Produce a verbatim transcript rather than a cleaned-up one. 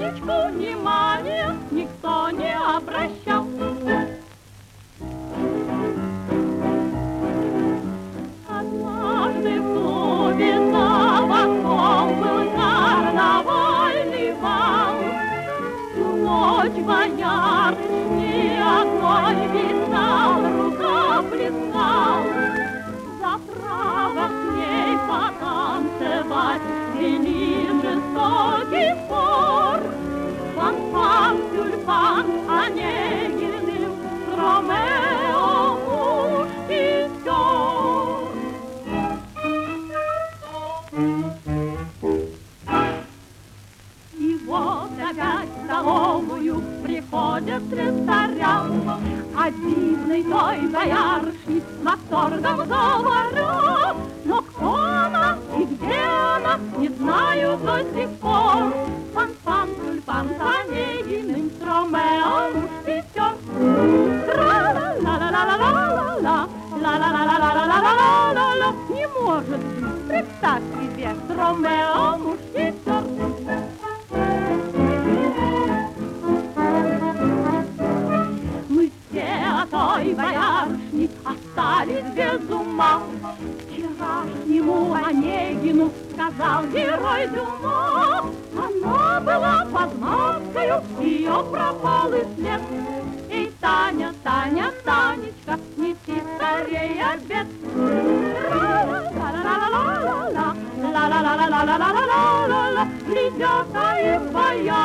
Танечку внимания никто не обращал. Однажды в клубе табаком был карнавальный бал. Всю ночь боярышни огонь витал, рука плескал. За право с ней потанцевать вели жестокий спор. Фанфан, тюльпан, Онегиным, Ромео мушкетер. И вот опять в столовую приходят ресторан. О дивной той боярышне с восторгом говорят. Но кто она и где она, не знаю до сих пор. Фанфан, тюльпан, с Онегиным, с Ромео мушкетер. Тра-ла-ла-ла-ла-ла-ла-ла, ла-ла-ла-ла-ла-ла-ла-ла. Не может быть, представь себе, с Ромео мушкетер. Мы все о той боярышне остались без ума. Вчерашнему Онегину сказал герой Дюма. Она была под маскою, ее пропал и след. Эй, Таня, Таня, Танечка, неси скорей обед. Ла-ла-ла-ла-ла-ла, ла-ла-ла-ла-ла-ла-ла-ла-ла-ла. Глядят, а их боя